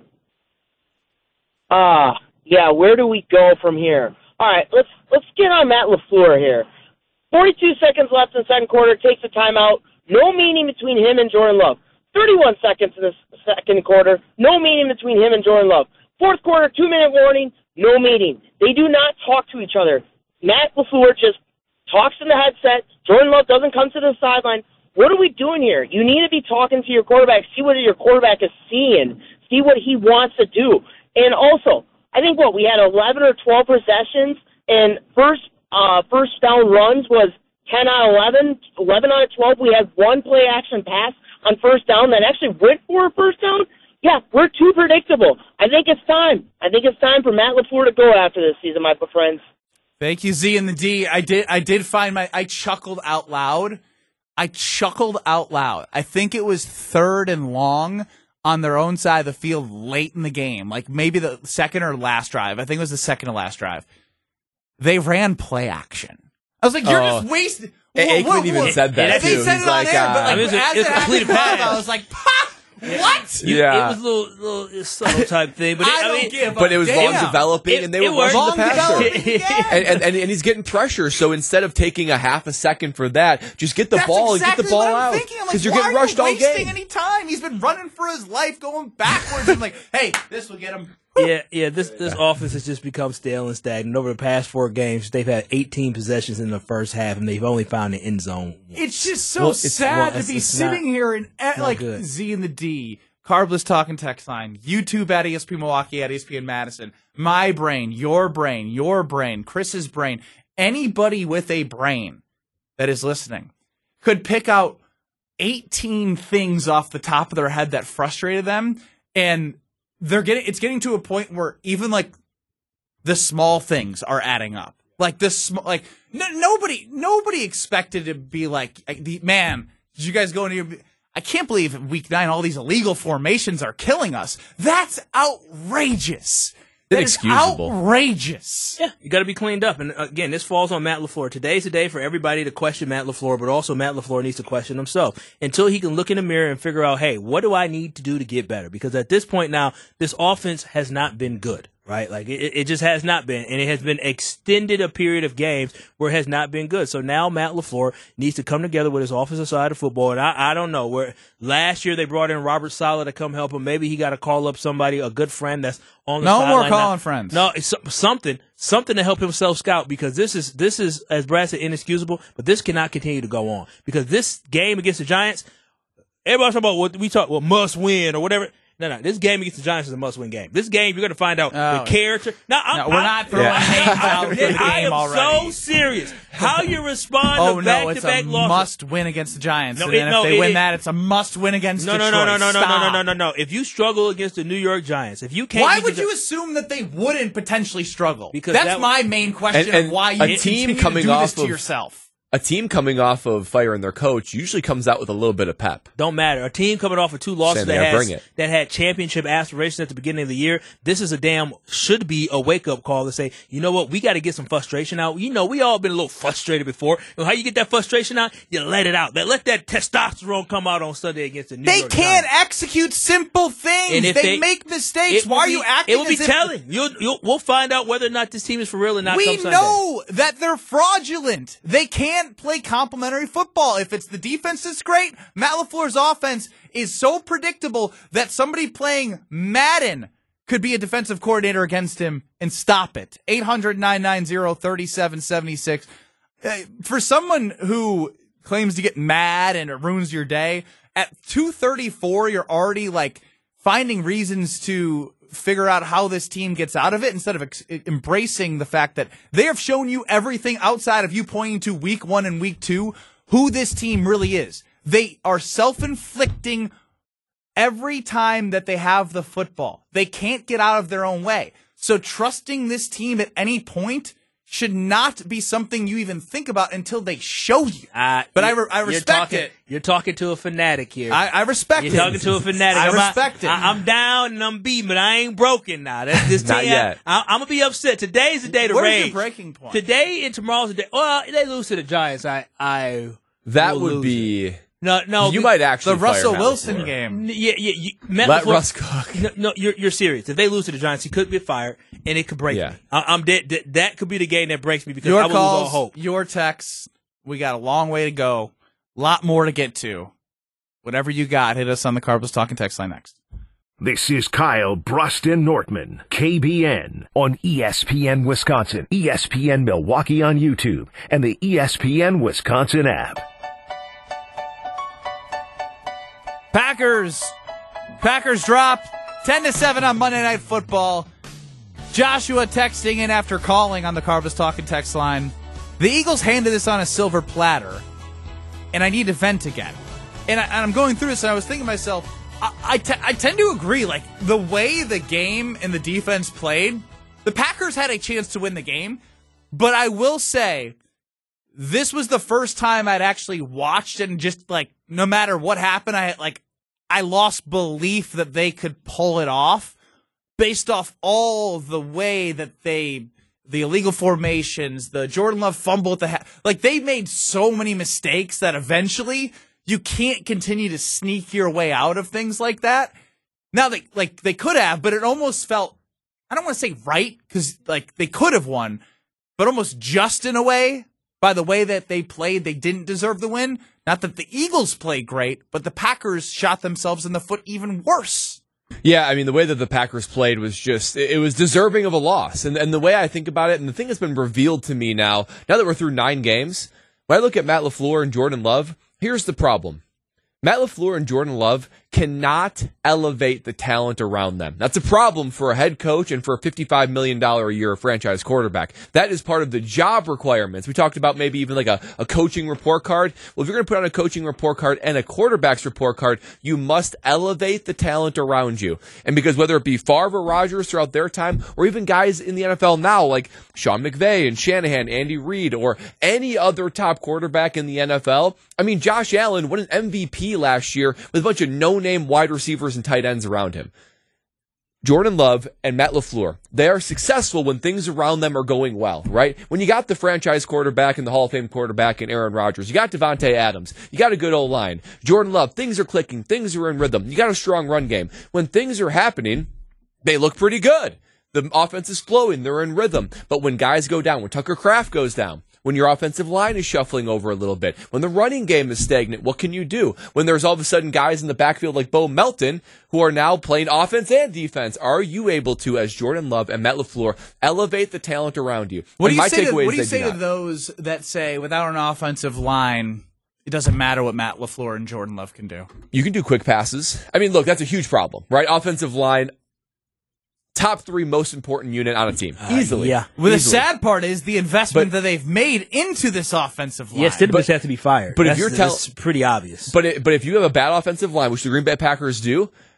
Ah, uh, yeah, where do we go from here? All right, let's let's get on Matt LaFleur here. forty-two seconds left in the second quarter, takes a timeout. No meeting between him and Jordan Love. thirty-one seconds in the second quarter, no meeting between him and Jordan Love. Fourth quarter, two-minute warning, no meeting. They do not talk to each other. Matt LaFleur just talks in the headset. Jordan Love doesn't come to the sideline. What are we doing here? You need to be talking to your quarterback, see what your quarterback is seeing, see what he wants to do. And also, I think what, we had eleven or twelve possessions, and first uh, first down runs was ten out of eleven, eleven out of twelve. We had one play action pass on first down that actually went for a first down. Yeah, we're too predictable. I think it's time. I think it's time for Matt LaFleur to go after this season, my friends. Thank you, Z and the D. I did I did find my I chuckled out loud. I chuckled out loud. I think it was third and long on their own side of the field late in the game, like maybe the second or last drive. I think it was the second to last drive. They ran play action. I was like, you're oh. just wasting. Aikman even said that, too. They said He's it on like, air, uh, but like, I mean, it was a- as it was it a complete happened, pass. I was like, "Pah! What?" You, Yeah. It was a little, little subtle type thing, but it, I I don't mean, give But a it was damn. long developing, It- and they it were was rushing the long passer. developing again. And, and, and, and he's getting pressure, so instead of taking a half a second for that, just get the That's ball exactly and get the ball what I'm out. thinking. I'm like, Because you're why getting are rushed you all wasting game. any time? He's been running for his life, going backwards. I'm like, hey, this will get him. yeah, yeah. This this offense has just become stale and stagnant. Over the past four games, they've had eighteen possessions in the first half, and they've only found the end zone. It's just so Well, it's- sad well, to it's- be it's sitting not- here and at, not like good. Z and the D, Carbless Talking text line, YouTube at E S P Milwaukee, at E S P N Madison, my brain, your brain, your brain, Chris's brain, anybody with a brain that is listening could pick out eighteen things off the top of their head that frustrated them, and they're getting it's getting to a point where even like the small things are adding up. Like this, sm- like no, nobody, nobody expected to be like, the man. Did you guys go into your? I can't believe in week nine all these illegal formations are killing us. That's outrageous. That is Inexcusable. outrageous. Yeah, you got to be cleaned up. And uh, again, this falls on Matt LaFleur. Today's the day for everybody to question Matt LaFleur, but also Matt LaFleur needs to question himself until he can look in the mirror and figure out, hey, what do I need to do to get better? Because at this point now, this offense has not been good. Right? Like, it, it just has not been. And it has been extended a period of games where it has not been good. So now Matt LaFleur needs to come together with his offensive side of football. And I, I don't know. Where last year they brought in Robert Saleh to come help him. Maybe he got to call up somebody, a good friend that's on the No sideline. more calling now. friends. No, it's so- something. Something to help himself scout, because this is, this is, as Brad said, inexcusable. But this cannot continue to go on. Because this game against the Giants, everybody's talking about what we talk, well, must win or whatever. No, no. This game against the Giants is a must-win game. This game, you're going to find out Oh. the character. Now, I'm, No, we're I'm, not throwing names out for the game I am already. so serious. How you respond Oh to no, it's a back-to-back losses? must-win against the Giants. No, and it- then if no, they it- win it- that, it's a must-win against No, Detroit. no, no, no, no, no, no, Stop. no, no, no, no. If you struggle against the New York Giants, if you can't, Why beat would the- you assume that they wouldn't potentially struggle? Because That's that- my main question And- and of why you a continue team to coming do off this to of- yourself. a team coming off of firing their coach usually comes out with a little bit of pep. Don't matter. A team coming off of two losses Saying that, they gotta has, bring it. that had championship aspirations at the beginning of the year, this is a damn, should be a wake-up call to say, you know what, we got to get some frustration out. You know, we all been a little frustrated before. You know, how you get that frustration out? You let it out. Let that testosterone come out on Sunday against the New They York can't Giants. execute simple things. And if they, they- make mistakes. It Why will are you be- acting It will be as if- telling. You'll, you'll, we'll find out whether or not this team is for real or not. We come Sunday. know that they're fraudulent. They can't play complementary football. If it's the defense that's great, Matt LaFleur's offense is so predictable that somebody playing Madden could be a defensive coordinator against him and stop it. eight hundred, nine nine zero, three seven seven six. Uh, for someone who claims to get mad and it ruins your day, at two thirty-four, you're already like finding reasons to figure out how this team gets out of it instead of ex- embracing the fact that they have shown you everything outside of you pointing to week one and week two, who this team really is. They are self-inflicting every time that they have the football. They can't get out of their own way. So trusting this team at any point should not be something you even think about until they show you. Uh, but you- I, re- I you're respect talking, it. You're talking to a fanatic here. I, I respect You're it. talking to a fanatic. I I'm not- respect it. I, I'm down and I'm beat, but I ain't broken now. That's this Not team. yet. I, I'm gonna be upset. Today's the day to Where's rage. your breaking point? Today and tomorrow's the day. Well, they lose to the Giants. I, I. That will would lose be. it. No, no. You be- might actually the fire Russell Matt Wilson LaFleur. game. N- Yeah, yeah. You, Matt Let LaFleur- Russ cook. No, no, you're you're serious. If they lose to the Giants, he could get fired, and it could break Yeah. me. I, I'm dead. That, that could be the game that breaks me because Your I will lose all calls, hope. your texts. We got a long way to go. A lot more to get to. Whatever you got, hit us on the Cardinals Talking text line next. This is Kyle Bruston Nortman, K B N, on E S P N Wisconsin, E S P N Milwaukee on YouTube, and the E S P N Wisconsin app. Packers. Packers drop ten to seven on Monday Night Football. Joshua texting in after calling on the Cardinals Talking text line. The Eagles handed this on a silver platter, and I need to vent again. And, I, and I'm going through this, and I was thinking to myself, I, I, te- I tend to agree. Like, the way the game and the defense played, the Packers had a chance to win the game. But I will say, this was the first time I'd actually watched and just, like, no matter what happened, I like, I lost belief that they could pull it off based off all the way that they, the illegal formations, the Jordan Love fumble at the half. Like, they made so many mistakes that eventually you can't continue to sneak your way out of things like that. Now, they, like, they could have, but it almost felt, I don't want to say right, because, like, they could have won, but almost just in a way. By the way that they played, they didn't deserve the win. Not that the Eagles played great, but the Packers shot themselves in the foot even worse. Yeah, I mean, the way that the Packers played was just, it was deserving of a loss. And, and the way I think about it, and the thing that's been revealed to me now, now that we're through nine games, when I look at Matt LaFleur and Jordan Love, here's the problem. Matt LaFleur and Jordan Love cannot elevate the talent around them. That's a problem for a head coach and for a fifty-five million dollars a year franchise quarterback. That is part of the job requirements. We talked about maybe even like a, a coaching report card. Well, if you're going to put on a coaching report card and a quarterback's report card, you must elevate the talent around you. And because whether it be Favre or Rodgers throughout their time, or even guys in the N F L now like Sean McVay and Shanahan, Andy Reid, or any other top quarterback in the N F L, I mean, Josh Allen won an M V P last year with a bunch of no-name wide receivers and tight ends around him. Jordan Love and Matt LaFleur, they are successful when things around them are going well, right? When you got the franchise quarterback and the Hall of Fame quarterback in Aaron Rodgers, you got Devontae Adams, you got a good old line. Jordan Love, things are clicking, things are in rhythm, you got a strong run game. When things are happening, they look pretty good. The offense is flowing, they're in rhythm. But when guys go down, when Tucker Kraft goes down, when your offensive line is shuffling over a little bit, when the running game is stagnant, what can you do? When there's all of a sudden guys in the backfield like Bo Melton who are now playing offense and defense, are you able to, as Jordan Love and Matt LaFleur, elevate the talent around you? What do And you my say to, takeaway what is do you they say do to not. those that say without an offensive line, it doesn't matter what Matt LaFleur and Jordan Love can do? You can do quick passes. I mean, look, that's a huge problem, right? Offensive line, top three most important unit on a team. Easily. yeah. Well, the Easily. sad part is the investment But- that they've made into this offensive line. Yes, Stidham has to be fired. but if That's- you're tell- that's pretty obvious. But it, but if you have a bad offensive line, which the Green Bay Packers do,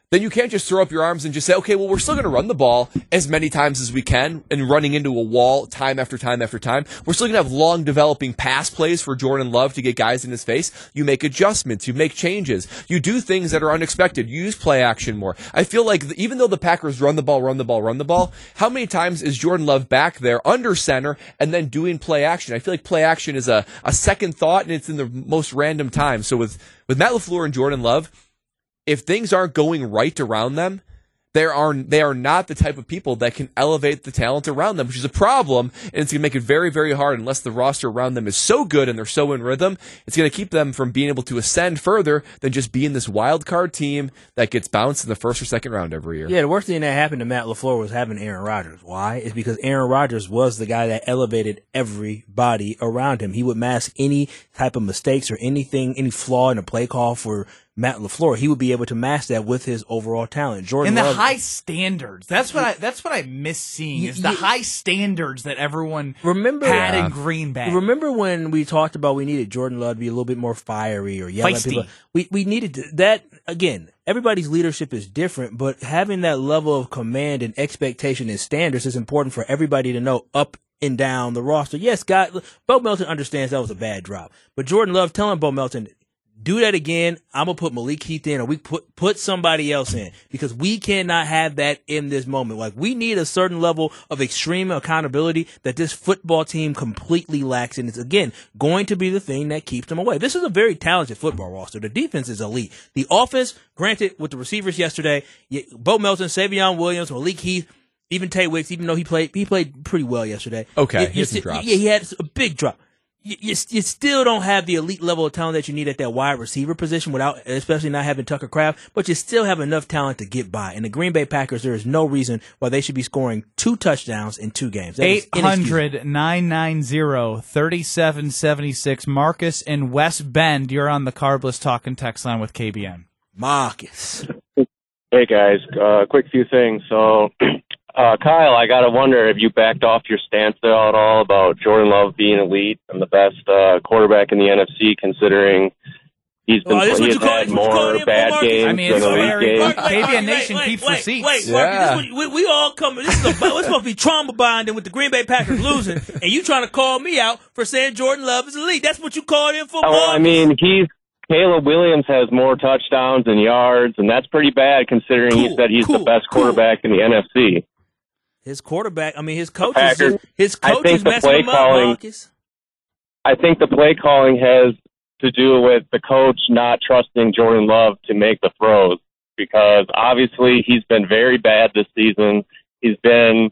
then you can't just throw up your arms and just say, okay, well, we're still going to run the ball as many times as we can and running into a wall time after time after time. We're still going to have long developing pass plays for Jordan Love to get guys in his face. You make adjustments. You make changes. You do things that are unexpected. You use play action more. I feel like even though the Packers run the ball, run the ball, run the ball, how many times is Jordan Love back there under center and then doing play action? I feel like play action is a, a second thought, and it's in the most random time. So with, with Matt LaFleur and Jordan Love, if things aren't going right around them, they are they are not the type of people that can elevate the talent around them, which is a problem, and it's going to make it very, very hard unless the roster around them is so good and they're so in rhythm. It's going to keep them from being able to ascend further than just being this wild card team that gets bounced in the first or second round every year. Yeah, the worst thing that happened to Matt LaFleur was having Aaron Rodgers. Why? It's because Aaron Rodgers was the guy that elevated everybody around him. He would mask any type of mistakes or anything, any flaw in a play call for Matt LaFleur. He would be able to match that with his overall talent. Jordan and the Love, high standards. That's what I. That's what I miss seeing. Is the high standards that everyone remember had yeah. in Green Bay. Remember when we talked about we needed Jordan Love to be a little bit more fiery or yell at Feisty. people? We we needed to, that again. Everybody's leadership is different, but having that level of command and expectation and standards is important for everybody to know up and down the roster. Yes, God, Bo Melton understands that was a bad drop, but Jordan Love telling Bo Melton, do that again, I'm going to put Malik Heath in, or we put put somebody else in, because we cannot have that in this moment. Like, we need a certain level of extreme accountability that this football team completely lacks, and it's, again, going to be the thing that keeps them away. This is a very talented football roster. The defense is elite. The offense, granted, with the receivers yesterday, Bo Melton, Savion Williams, Malik Heath, even Tay Wicks, even though he played he played pretty well yesterday. Okay, you, he had some drops. Yeah, he had a big drop. You, you, you still don't have the elite level of talent that you need at that wide receiver position, without, especially not having Tucker Kraft, but you still have enough talent to get by. And the Green Bay Packers, there is no reason why they should be scoring two touchdowns in two games. eight hundred, nine nine zero, three seven seven six. Marcus in West Bend, you're on the Carbless Talk and Text line with K B N. Marcus. Hey, guys. Uh, quick few things. So, uh, Kyle, I got to wonder if you backed off your stance there at all about Jordan Love being elite and the best uh, quarterback in the N F C, considering he's been Oh, this what he's you call- had this what you call more it, bad Marcus? games I mean, than it's elite very- games. K B N Wait, Nation wait, keeps wait, receipts. Wait, Yeah. Marcus, this what, we, we all come. This is a, we're supposed to be trauma bonding with the Green Bay Packers losing, and you trying to call me out for saying Jordan Love is elite. That's what you called in for. Oh, I mean, he's Caleb Williams has more touchdowns and yards, and that's pretty bad considering Cool, he said he's cool, the best cool. quarterback in the N F C. His quarterback, I mean, his coaches, Packers, his I coaches think the messing play him up, calling- Marcus. I think the play calling has to do with the coach not trusting Jordan Love to make the throws, because obviously he's been very bad this season. He's been,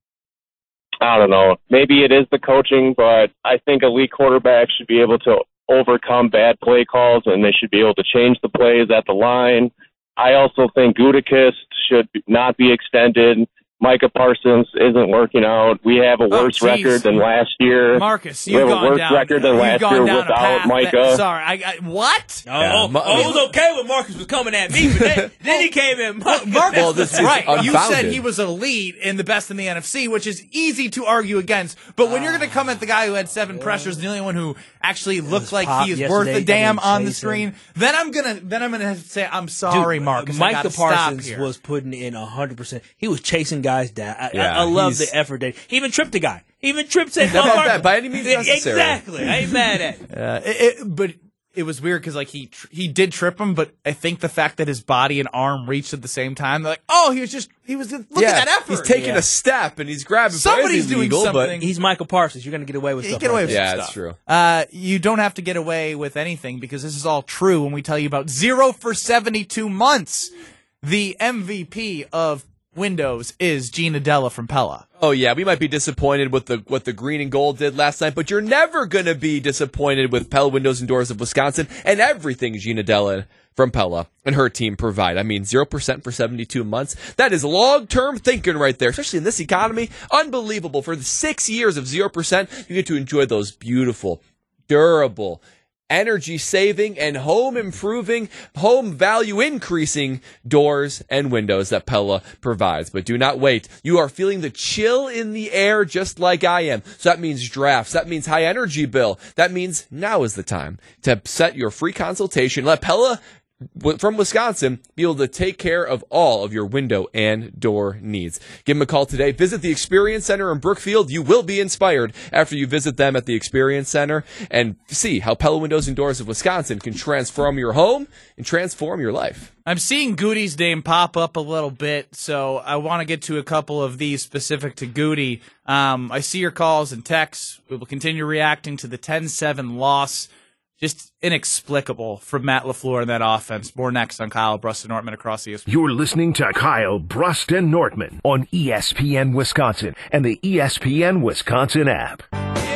I don't know, maybe it is the coaching, but I think elite quarterbacks should be able to overcome bad play calls, and they should be able to change the plays at the line. I also think Gutekunst should not be extended. Micah Parsons isn't working out. We have a Oh, worse geez. record than last year. Marcus, we you've have a gone worse down, record than you've last gone year down a without path Micah. that- sorry, I, I what? Oh, Yeah, oh, Ma- oh, it was okay when Marcus was coming at me, but then, then he came in. Marcus, Marcus Well, this was is right. You unfounded. said he was elite and the best in the N F C, which is easy to argue against. But when you're going to come at the guy who had seven pressures, the only one who actually looked like Pop he is worth yesterday, a damn I mean, on the Chase screen, then I'm gonna then I'm gonna say I'm sorry, Dude, Marcus. I Micah gotta stop Parsons here. was putting in one hundred percent. He was chasing guys down. I, Yeah, I, I love he's- the effort that he even tripped the guy. He even tripped Saquon Never Barkley. by any means necessary. Exactly. I ain't mad at it. Uh, it, it, but it was weird because like he tr- he did trip him, but I think the fact that his body and arm reached at the same time, they're like, oh, he was just he was look yeah, at that effort. he's taking Yeah. a step and he's grabbing. Somebody's doing illegal, something. He's Michael Parsons. You're going to get away with You stuff get away like with that. Yeah, some that's stuff. true. Uh, you don't have to get away with anything because this is all true when we tell you about zero for seventy-two months. The M V P of Windows is Gina Della from Pella. Oh yeah, we might be disappointed with the what the green and gold did last night, but you're never going to be disappointed with Pella Windows and Doors of Wisconsin and everything Gina Della from Pella and her team provide. I mean, zero percent for seventy-two months. That is long-term thinking right there, especially in this economy. Unbelievable. For the six years of zero percent, you get to enjoy those beautiful, durable, energy saving and home improving, home value increasing doors and windows that Pella provides. But do not wait. You are feeling the chill in the air just like I am. So that means drafts. That means high energy bill. That means now is the time to set your free consultation. Let Pella from Wisconsin, be able to take care of all of your window and door needs. Give them a call today. Visit the Experience Center in Brookfield. You will be inspired after you visit them at the Experience Center and see how Pella Windows and Doors of Wisconsin can transform your home and transform your life. I'm seeing Goody's name pop up a little bit, so I want to get to a couple of these specific to Goody. Um, I see your calls and texts. We will continue reacting to the ten seven loss. Just inexplicable from Matt LaFleur in that offense. More next on Kyle Brust and Nortman across E S P N. You're listening to Kyle Brust and Nortman on E S P N Wisconsin and the E S P N Wisconsin app.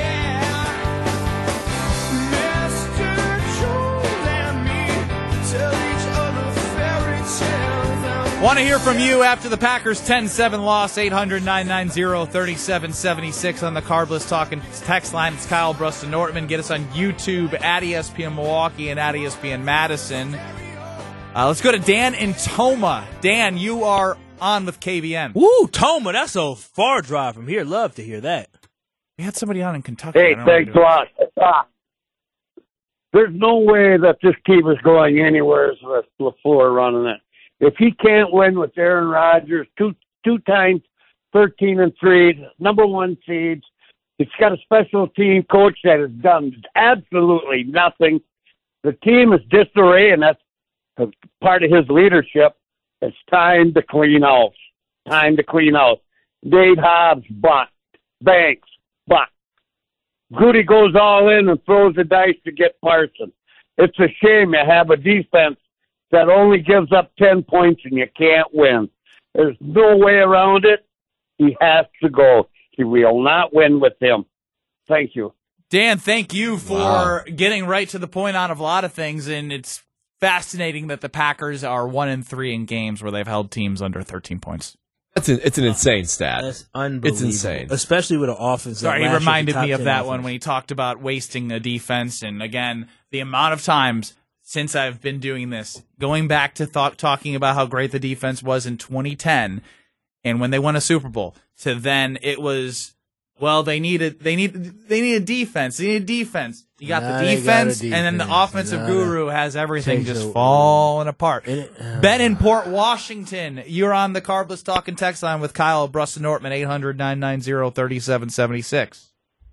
Want to hear from you after the Packers ten seven loss, eight hundred, nine nine zero, three seven seven six on the Carbless Talking text line. It's Kyle Brust and Nortman. Get us on YouTube at E S P N Milwaukee and at E S P N Madison. Uh, let's go to Dan in Toma. Dan, you are on with K B N. Woo, Toma, that's a far drive from here. Love to hear that. We had somebody on in Kentucky. Hey, thanks a lot. Uh, there's no way that this team is going anywhere with LaFleur running it. If he can't win with Aaron Rodgers, two two times thirteen and three, number one seeds, he's got a special team coach that has done absolutely nothing. The team is disarray, and that's part of his leadership. It's time to clean out. Time to clean out. Dave Hobbs, but Banks, but Goody goes all in and throws the dice to get Parsons. It's a shame you have a defense that only gives up ten points and you can't win. There's no way around it. He has to go. He will not win with him. Thank you. Dan, thank you for Wow. getting right to the point on a lot of things, and it's fascinating that the Packers are one and three in games where they've held teams under thirteen points. That's an, it's an insane stat. That's unbelievable. It's insane. Especially with an offense. Sorry, he that last year reminded was the me top of ten that offense. one when he talked about wasting a defense, and again, the amount of times since I've been doing this, going back to thought, talking about how great the defense was in twenty ten, and when they won a Super Bowl, to then it was, well, they needed they need they need a defense, they need a defense. You got Nah, the they defense, got a and then the defense. offensive Nah, guru has everything takes just a- falling apart. It- uh, Ben in Port Washington, you're on the Carbless Talking text line with Kyle Brust and Nortman, eight hundred, nine nine zero, three seven seven six.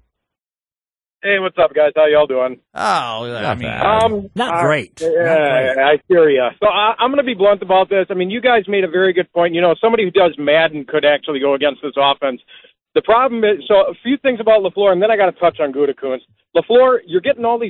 Hey, what's up, guys? How y'all doing? Oh, I mean, Um, Not uh, great. Yeah, Not great. I hear ya. So I, I'm going to be blunt about this. I mean, you guys made a very good point. You know, somebody who does Madden could actually go against this offense. The problem is, so a few things about LaFleur, and then I got to touch on Gutekunst. LaFleur, you're getting all these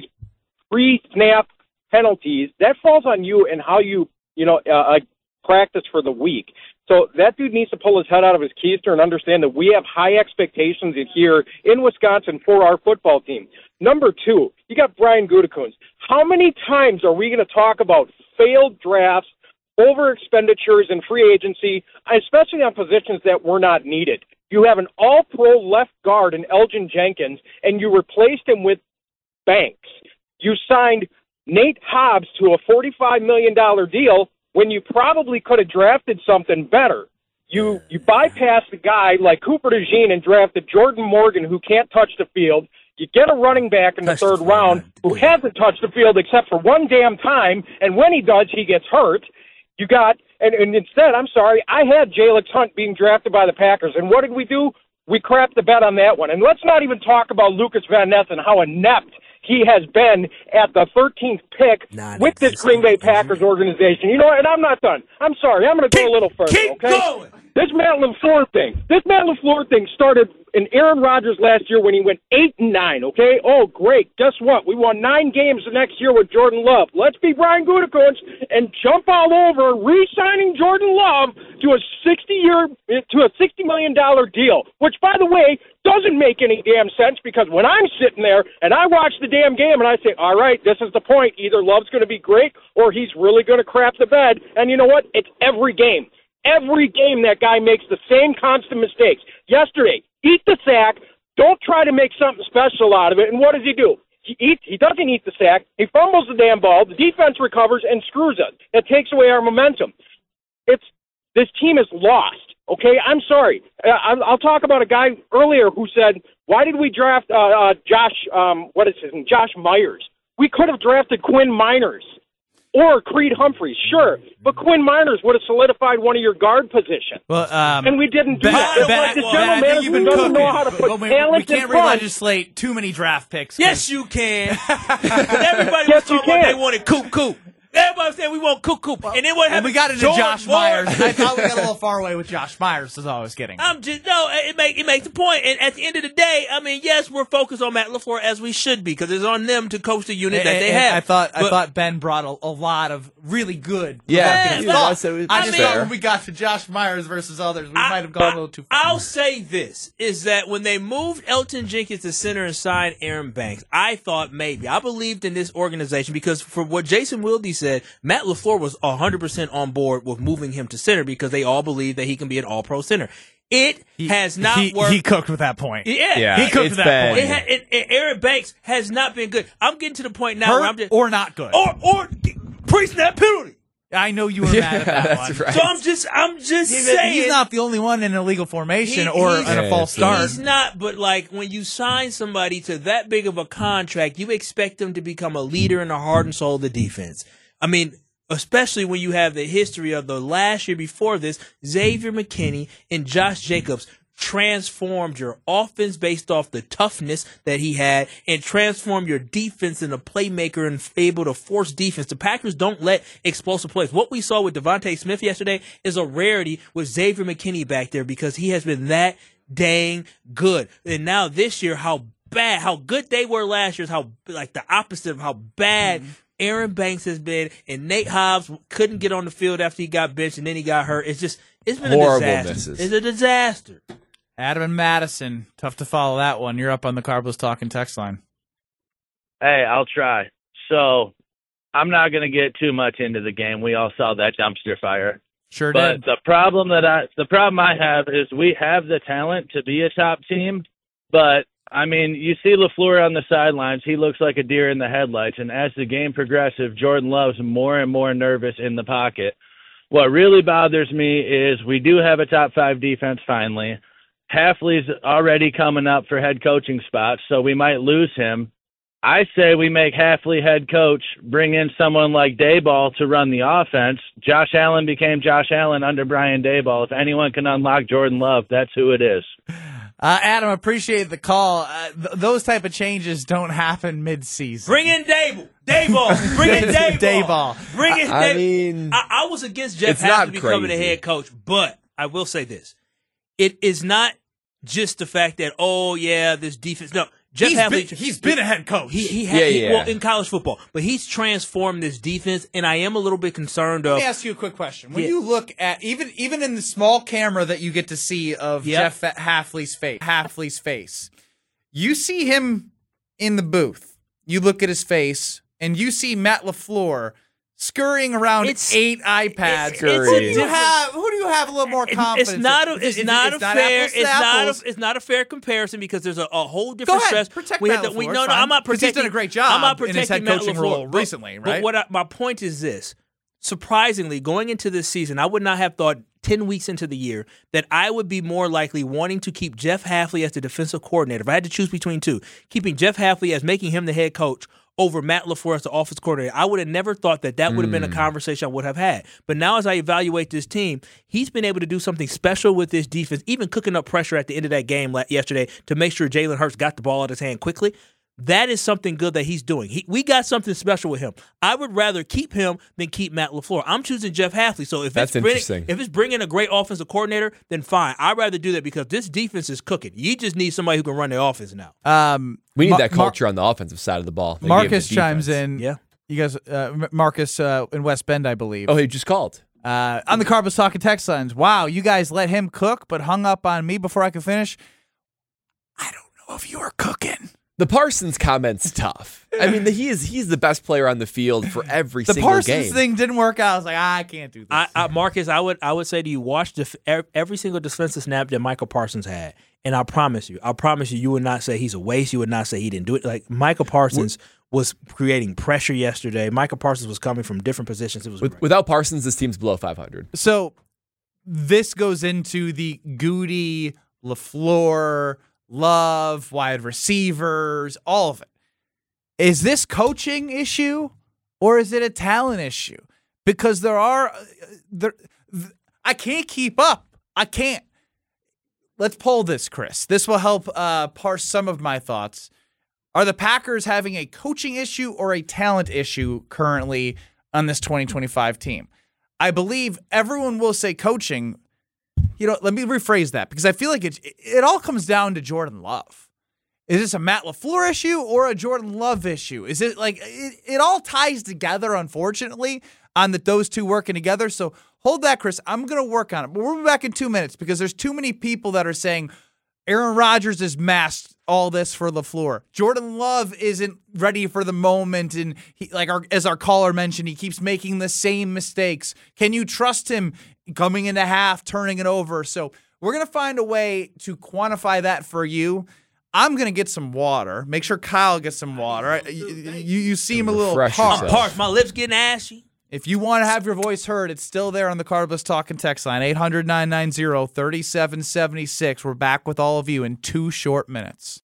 pre-snap penalties. That falls on you and how you, you know, uh, uh, practice for the week. So that dude needs to pull his head out of his keister and understand that we have high expectations in here in Wisconsin for our football team. Number two, you got Brian Gutekunst. How many times are we going to talk about failed drafts, over expenditures in free agency, especially on positions that were not needed? You have an all-pro left guard in Elgin Jenkins, and you replaced him with Banks. You signed Nate Hobbs to a forty-five million dollars deal when you probably could have drafted something better. You you bypassed a guy like Cooper DeJean and drafted Jordan Morgan, who can't touch the field. You get a running back in the third round who hasn't touched the field except for one damn time, and when he does, he gets hurt. You got, and, and instead, I'm sorry, I had Jalix Hunt being drafted by the Packers, and what did we do? We crapped the bet on that one. And let's not even talk about Lucas Van Ness and how inept he has been at the thirteenth pick Nah, with this Green Bay Packers organization. You know, and I'm not done. I'm sorry. I'm going to go a little further, keep okay? going. This Matt LaFleur thing, this Matt LaFleur thing started in Aaron Rodgers last year when he went eight and nine, okay? Oh, great. Guess what? We won nine games the next year with Jordan Love. Let's be Brian Gutekunst and jump all over re-signing Jordan Love to a sixty-year, to a sixty million dollars deal, which, by the way, doesn't make any damn sense because when I'm sitting there and I watch the damn game and I say, all right, this is the point. Either Love's going to be great or he's really going to crap the bed. And you know what? It's every game. Every game that guy makes the same constant mistakes. Yesterday, eat the sack. Don't try to make something special out of it. And what does he do? He eats, he doesn't eat the sack. He fumbles the damn ball. The defense recovers and screws us. That takes away our momentum. It's this team is lost. Okay, I'm sorry. Uh, I'll talk about a guy earlier who said, "Why did we draft uh, uh, Josh? Um, what is his name? Josh Myers? We could have drafted Quinn Miners." or Creed Humphreys, sure, but Quinn Miners would have solidified one of your guard positions. Well, um, and we didn't do Ben, that. It's Ben, like the Ben, general I think you've been manager doesn't cooking. know how to put But we, talent we can't in front. re-legislate too many draft picks. Yes, you can. Everybody Yes, was you talking about can. they wanted Coop Coop. Everybody said we want Coop Coop. And then what happened? And we got into George Josh Moore- Myers. I thought we got a little far away with Josh Myers, is all I was getting. I'm just no. It make it makes the point. And at the end of the day, I mean, yes, we're focused on Matt LaFleur as we should be because it's on them to coach the unit And- that they and have. I thought I But- thought Ben brought a, a lot of really good. Yeah, provocative yeah, thoughts. so it's I just fair. thought when we got to Josh Myers versus others, we I- might have gone a little too far. I'll say this, is that when they moved Elton Jenkins to center and signed Aaron Banks, I thought maybe. I believed in this organization because for what Jason Wilde said, Matt LaFleur was one hundred percent on board with moving him to center because they all believe that he can be an all-pro center. It He- has not he, worked. He cooked with that point. Yeah, Yeah, he cooked it's with that bad. point. It ha- it, it, Aaron Banks has not been good. I'm getting to the point now Hurt where I'm just or not good. or or pre-snap penalty. I know you were mad at that that's one. right. So I'm just I'm just He's, saying he's not the only one in a illegal formation He- or he's- in a Yeah, false so- start. He's not, but like when you sign somebody to that big of a contract, you expect them to become a leader and a heart and soul of the defense. I mean, especially when you have the history of the last year before this, Xavier McKinney and Josh Jacobs transformed your offense based off the toughness that he had and transformed your defense in a playmaker and able to force defense. The Packers don't let explosive plays. What we saw with Devontae Smith yesterday is a rarity with Xavier McKinney back there because he has been that dang good. And now this year, how bad, how good they were last year is how, like, the opposite of how bad mm-hmm. Aaron Banks has been, and Nate Hobbs couldn't get on the field after he got benched and then he got hurt. It's just, it's been Horrible a disaster. misses. It's a disaster. Adam and Madison, tough to follow that one. You're up on the Carbos Talking text line. Hey, I'll try. So, I'm not going to get too much into the game. We all saw that dumpster fire. Sure but did. the problem that I the problem I have is we have the talent to be a top team, but I mean, you see LaFleur on the sidelines, he looks like a deer in the headlights, and as the game progresses, Jordan Love's more and more nervous in the pocket. What really bothers me is we do have a top five defense finally. Hafley's already coming up for head coaching spots, so we might lose him. I say we make Hafley head coach, bring in someone like Daboll to run the offense. Josh Allen became Josh Allen under Brian Daboll. If anyone can unlock Jordan Love, that's who it is. Uh, Adam, appreciate the call. Uh, th- those type of changes don't happen mid-season. Bring in Daboll. Daboll. Bring in Daboll. Daboll. Bring in I Daboll. mean, I, I was against Jeff it's not Hafley becoming crazy. a head coach, but I will say this. It is not just the fact that, oh, yeah, this defense. No. Jeff He's Hafley, been, he's been a head coach. He, he, Yeah, had, he yeah. well, in college football, but he's transformed this defense, and I am a little bit concerned Let of. me ask you a quick question. When Yeah. you look at even even in the small camera that you get to see of Yep. Jeff Hafley's face, Hafley's face, you see him in the booth. You look at his face, and you see Matt LaFleur scurrying around It's- eight iPads. it's- Who it's do a you different- have? Who do you have a little more confidence? It's not a, in? it's It- not a fair apples to it's not apples. a, it's not a fair comparison because there's a, a whole Go different ahead, stress. protect we Matt had to- we, LaFleur, no, it's no, fine. I'm not 'Cause protecting. he's done a great job I'm not in his protecting head coaching Matt role LaFleur, but- recently, but right? what I, my point is this: surprisingly, going into this season, I would not have thought ten weeks into the year that I would be more likely wanting to keep Jeff Hafley as the defensive coordinator. If I had to choose between two, keeping Jeff Hafley as making him the head coach over Matt LaFleur as the offense coordinator, I would have never thought that that would have been a conversation I would have had. But now as I evaluate this team, he's been able to do something special with this defense, even cooking up pressure at the end of that game yesterday to make sure Jalen Hurts got the ball out of his hand quickly. That is something good that he's doing. He, we got something special with him. I would rather keep him than keep Matt LaFleur. I'm choosing Jeff Hafley. So if That's it's bringing, interesting. if it's bringing a great offensive coordinator, then fine. I'd rather do that because this defense is cooking. You just need somebody who can run the offense now. Um, we need Ma- that Mar- culture on the offensive side of the ball. They Marcus gave the chimes defense. in. Yeah. You guys, uh, M- Marcus uh, in West Bend, I believe. Oh, he just called. Uh, on the Carbos Talking text lines. Wow, you guys let him cook, but hung up on me before I could finish. I don't know if you are cooking. The Parsons comment's tough. I mean, the, he is he's the best player on the field for every The single Parsons game. thing didn't work out. I was like, ah, I can't do this. I, I, Marcus, I would I would say to you, watch def- every single defensive snap that Michael Parsons had, and I promise you, I promise you, you would not say he's a waste. You would not say he didn't do it. Like Michael Parsons was creating pressure yesterday. Michael Parsons was coming from different positions. It was With, great. without Parsons, this team's below five hundred. So this goes into the Goody, LaFleur, Love, wide receivers, all of it. Is this coaching issue or is it a talent issue? Because there are, there, I can't keep up. I can't. Let's poll this, Chris. This will help uh, parse some of my thoughts. Are the Packers having a coaching issue or a talent issue currently on this twenty twenty-five team? I believe everyone will say coaching. You know, let me rephrase that because I feel like it, it all comes down to Jordan Love. Is this a Matt LaFleur issue or a Jordan Love issue? Is it like it, it all ties together, unfortunately, on that those two working together. So hold that, Chris. I'm going to work on it. But we'll be back in two minutes because there's too many people that are saying Aaron Rodgers is masked all this for LaFleur. Jordan Love isn't ready for the moment. And he, like our, as our caller mentioned, he keeps making the same mistakes. Can you trust him coming into half, turning it over? So we're going to find a way to quantify that for you. I'm going to get some water. Make sure Kyle gets some water. You, you, you seem a little parched. I'm parched. My lips getting ashy. If you want to have your voice heard, it's still there on the Carbless Talking text line, eight hundred, nine nine zero, three seven seven six. We're back with all of you in two short minutes.